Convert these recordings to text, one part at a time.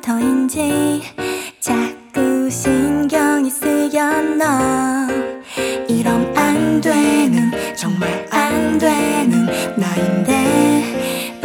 때부터인지 자꾸 신경이 쓰여 너. 이럼 안 되는, 정말 안 되는 나인데.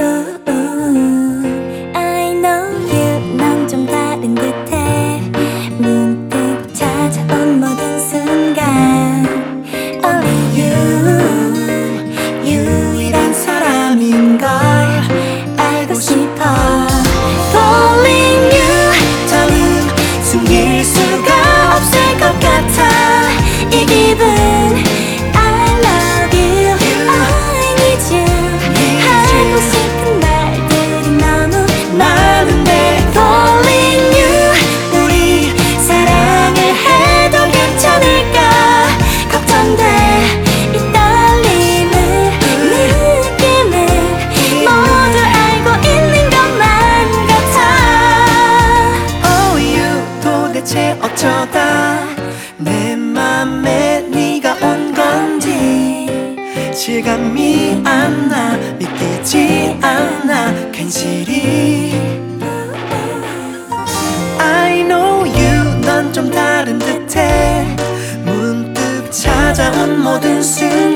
I know you, 넌 좀 다른 듯해. 문득 찾아온 모든 순간 Only you, 유일한 사람인 걸 알고 싶어. Falling you, 더는 숨길 수가 없을 것 같아. 이 기분 I love you, I need you. 하고 싶은 말들이 너무 많은데 Falling you, 우리 사랑을 해도 괜찮을까 걱정돼. 이 떨림을, 느낌을 모두 알고 있는 것만 같아. Oh you, 도대체 어쩌다 내 맘에 네가 온 건지 실감이 안 나, 믿기지 않아 괜시리. I know you, 넌 좀 다른 듯해. 문득 찾아온 모든 순간